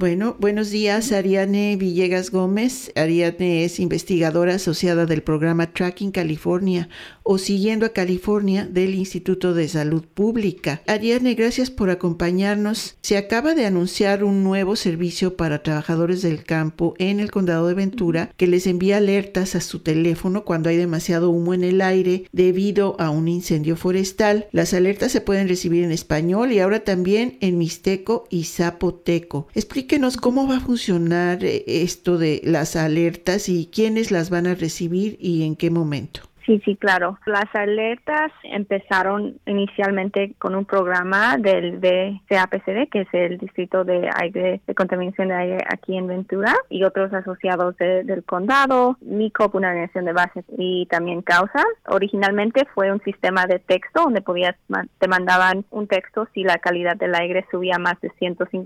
Bueno, buenos días, Ariadne Villegas Gómez. Ariadne es investigadora asociada del programa Tracking California o Siguiendo a California del Instituto de Salud Pública. Ariadne, gracias por acompañarnos. Se acaba de anunciar un nuevo servicio para trabajadores del campo en el condado de Ventura que les envía alertas a su teléfono cuando hay demasiado humo en el aire debido a un incendio forestal. Las alertas se pueden recibir en español y ahora también en mixteco y zapoteco. Explíquenos cómo va a funcionar esto de las alertas y quiénes las van a recibir y en qué momento. Sí, claro. Las alertas empezaron inicialmente con un programa del DCAPCD, que es el Distrito de Contaminación de Aire aquí en Ventura, y otros asociados del condado, MICOP, una organización de base, y también Causa. Originalmente fue un sistema de texto donde te mandaban un texto si la calidad del aire subía más de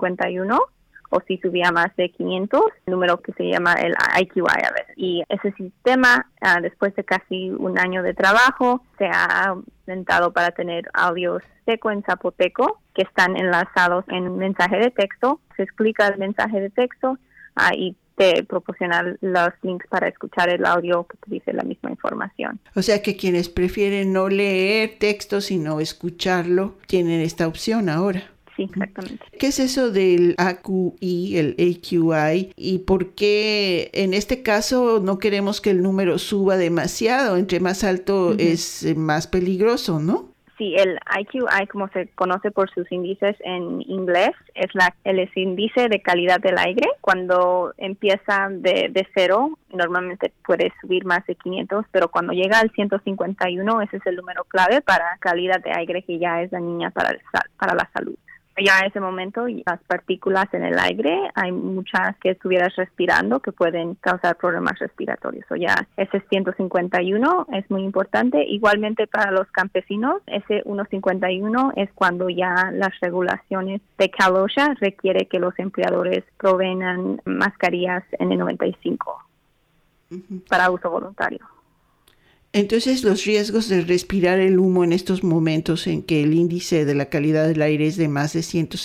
151 o si subía más de 500, número que se llama el IQI a veces. Y ese sistema, después de casi un año de trabajo, se ha inventado para tener audios seco en zapoteco que están enlazados en un mensaje de texto. Se explica el mensaje de texto y te proporciona los links para escuchar el audio que te dice la misma información. O sea que quienes prefieren no leer texto sino escucharlo, tienen esta opción ahora. Sí, exactamente. ¿Qué es eso del AQI, el AQI? ¿Y por qué en este caso no queremos que el número suba demasiado? Entre más alto es más peligroso, ¿no? Sí, el IQI, como se conoce por sus índices en inglés, es el índice de calidad del aire. Cuando empieza de 0, normalmente puede subir más de 500, pero cuando llega al 151, ese es el número clave para calidad de aire que ya es dañina para la salud. Ya en ese momento, las partículas en el aire, hay muchas que estuvieras respirando que pueden causar problemas respiratorios. O ya ese 151 es muy importante. Igualmente para los campesinos, ese 151 es cuando ya las regulaciones de Cal OSHA requiere que los empleadores provean mascarillas N95 para uso voluntario. Entonces, los riesgos de respirar el humo en estos momentos en que el índice de la calidad del aire es de más de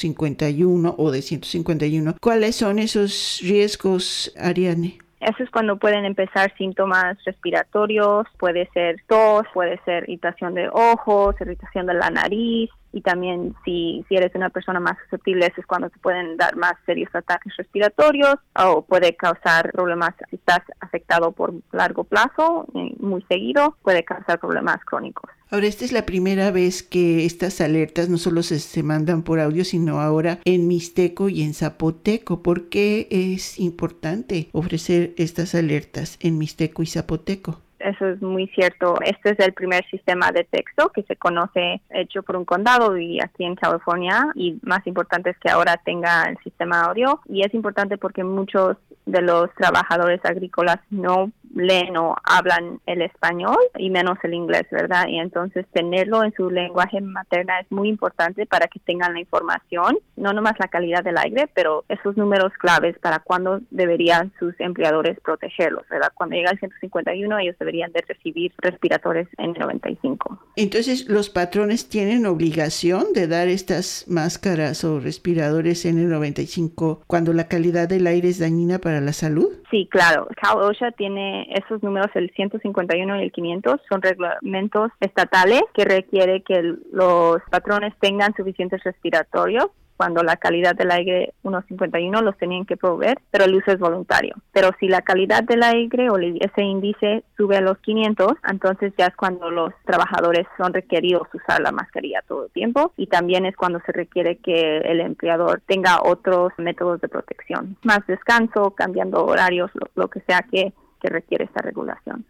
151 o de 151, ¿cuáles son esos riesgos, Ariadne? Eso es cuando pueden empezar síntomas respiratorios, puede ser tos, puede ser irritación de ojos, irritación de la nariz. Y también si eres una persona más susceptible, eso es cuando te pueden dar más serios ataques respiratorios o puede causar problemas si estás afectado por largo plazo, muy seguido, puede causar problemas crónicos. Ahora, esta es la primera vez que estas alertas no solo se mandan por audio, sino ahora en mixteco y en zapoteco. ¿Por qué es importante ofrecer estas alertas en mixteco y zapoteco? Eso es muy cierto. Este es el primer sistema de texto que se conoce hecho por un condado y aquí en California, y más importante es que ahora tenga el sistema audio, y es importante porque muchos de los trabajadores agrícolas no leen o hablan el español y menos el inglés, ¿verdad? Y entonces tenerlo en su lenguaje materna es muy importante para que tengan la información, no nomás la calidad del aire, pero esos números claves para cuándo deberían sus empleadores protegerlos, ¿verdad? Cuando llega el 151, ellos deberían de recibir respiradores N95. Entonces, ¿los patrones tienen obligación de dar estas máscaras o respiradores N95 cuando la calidad del aire es dañina para la salud? Sí, claro. Cal OSHA tiene esos números, el 151 y el 500, son reglamentos estatales que requiere que los patrones tengan suficientes respiratorios. Cuando la calidad del aire 151 los tenían que proveer, pero el uso es voluntario. Pero si la calidad del aire o ese índice sube a los 500, entonces ya es cuando los trabajadores son requeridos usar la mascarilla todo el tiempo, y también es cuando se requiere que el empleador tenga otros métodos de protección, más descanso, cambiando horarios, lo que sea que requiere esta regulación.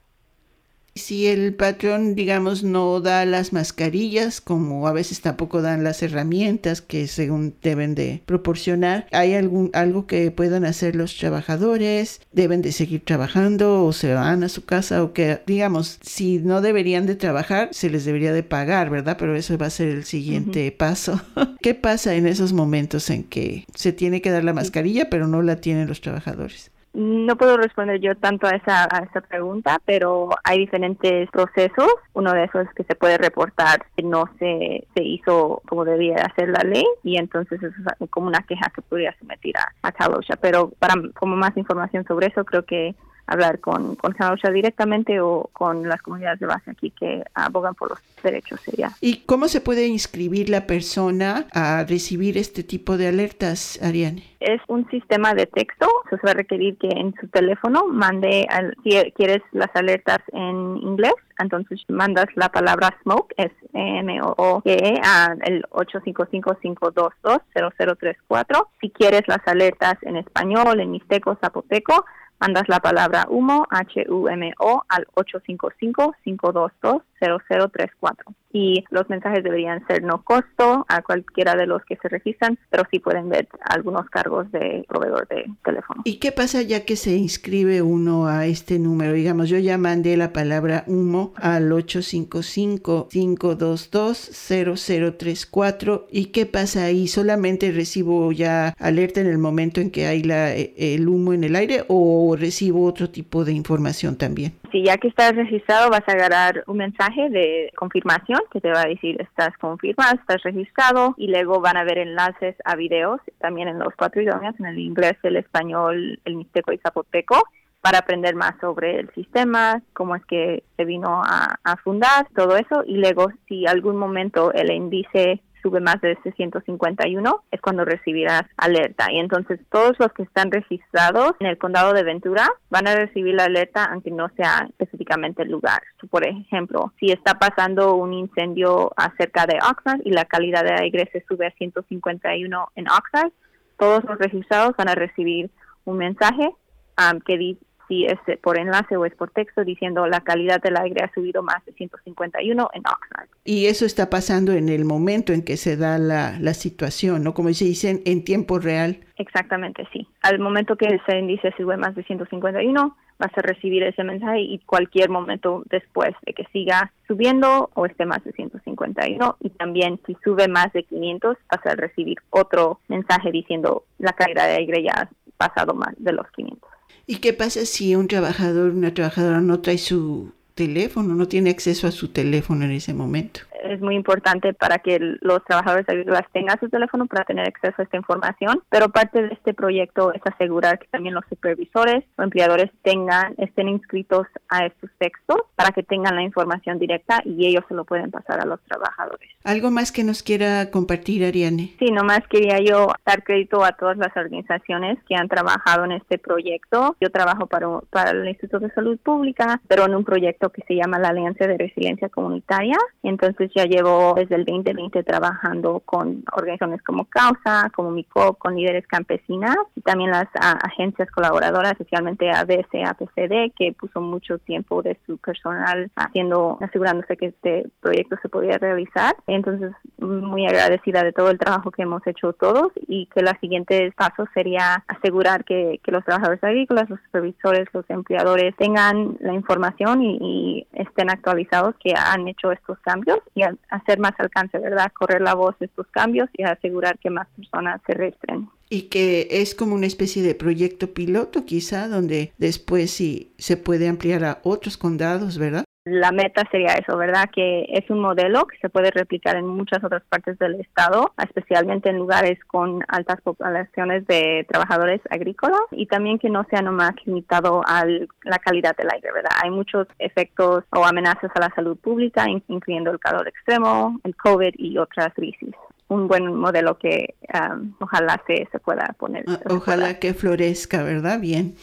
Si el patrón, digamos, no da las mascarillas, como a veces tampoco dan las herramientas que según deben de proporcionar, ¿hay algo que puedan hacer los trabajadores? ¿Deben de seguir trabajando o se van a su casa? O que, digamos, si no deberían de trabajar, se les debería de pagar, ¿verdad? Pero eso va a ser el siguiente paso. ¿Qué pasa en esos momentos en que se tiene que dar la mascarilla, pero no la tienen los trabajadores? No puedo responder yo tanto a esa pregunta, pero hay diferentes procesos. Uno de esos es que se puede reportar que no se hizo como debía hacer la ley, y entonces eso es como una queja que podría someter a Cal OSHA. Pero para como más información sobre eso, creo que hablar con Cal OSHA directamente o con las comunidades de base aquí que abogan por los derechos sería. ¿Y cómo se puede inscribir la persona a recibir este tipo de alertas, Ariane? Es un sistema de texto. Se va a requerir que en su teléfono mande, si quieres las alertas en inglés, entonces mandas la palabra smoke, es SMOOKE, al 855-522-0034. Si quieres las alertas en español, en mixteco, zapoteco, mandas la palabra humo, HUMO, al 855-522-0034. Y los mensajes deberían ser no costo a cualquiera de los que se registran, pero sí pueden ver algunos cargos de proveedor de teléfono. ¿Y qué pasa ya que se inscribe uno a este número? Digamos, yo ya mandé la palabra humo al 855-522-0034. ¿Y qué pasa ahí? ¿Solamente recibo ya alerta en el momento en que hay el humo en el aire o recibo otro tipo de información también? Sí, ya que estás registrado vas a agarrar un mensaje de confirmación que te va a decir estás confirmado, estás registrado, y luego van a ver enlaces a videos también en los 4 idiomas, en el inglés, el español, el mixteco y zapoteco, para aprender más sobre el sistema, cómo es que se vino a fundar, todo eso. Y luego si algún momento el índice sube más de 651, es cuando recibirás alerta. Y entonces todos los que están registrados en el condado de Ventura van a recibir la alerta aunque no sea específicamente el lugar. Por ejemplo, si está pasando un incendio cerca de Oxnard y la calidad de aire se sube a 151 en Oxnard, todos los registrados van a recibir un mensaje que dice si es por enlace o es por texto, diciendo la calidad del aire ha subido más de 151 en Oxnard. Y eso está pasando en el momento en que se da la situación, ¿no? Como se dice, en tiempo real. Exactamente, sí. Al momento que ese índice sube más de 151, vas a recibir ese mensaje, y cualquier momento después de que siga subiendo o esté más de 151, y también si sube más de 500, vas a recibir otro mensaje diciendo la calidad de aire ya ha pasado más de los 500. ¿Y qué pasa si un trabajador, una trabajadora no trae su teléfono, no tiene acceso a su teléfono en ese momento? Es muy importante para que los trabajadores agrícolas tengan su teléfono para tener acceso a esta información, pero parte de este proyecto es asegurar que también los supervisores o empleadores estén inscritos a estos textos para que tengan la información directa y ellos se lo pueden pasar a los trabajadores. ¿Algo más que nos quiera compartir, Ariane? Sí, nomás quería yo dar crédito a todas las organizaciones que han trabajado en este proyecto. Yo trabajo para el Instituto de Salud Pública, pero en un proyecto que se llama la Alianza de Resiliencia Comunitaria. Entonces ya llevo desde el 2020 trabajando con organizaciones como Causa, como MICOP, con líderes campesinas, y también las agencias colaboradoras, especialmente ABC, APCD, que puso mucho tiempo de su personal asegurándose que este proyecto se podía realizar. Entonces, muy agradecida de todo el trabajo que hemos hecho todos, y que los siguientes pasos sería asegurar que los trabajadores agrícolas, los supervisores, los empleadores tengan la información y estén actualizados que han hecho estos cambios, y hacer más alcance, ¿verdad? Correr la voz de estos cambios y asegurar que más personas se registren. Y que es como una especie de proyecto piloto quizá, donde después sí se puede ampliar a otros condados, ¿verdad? La meta sería eso, ¿verdad? Que es un modelo que se puede replicar en muchas otras partes del estado, especialmente en lugares con altas poblaciones de trabajadores agrícolas, y también que no sea nomás limitado a la calidad del aire, ¿verdad? Hay muchos efectos o amenazas a la salud pública, incluyendo el calor extremo, el COVID y otras crisis. Un buen modelo que ojalá se pueda poner. Ojalá que florezca, ¿verdad? Bien.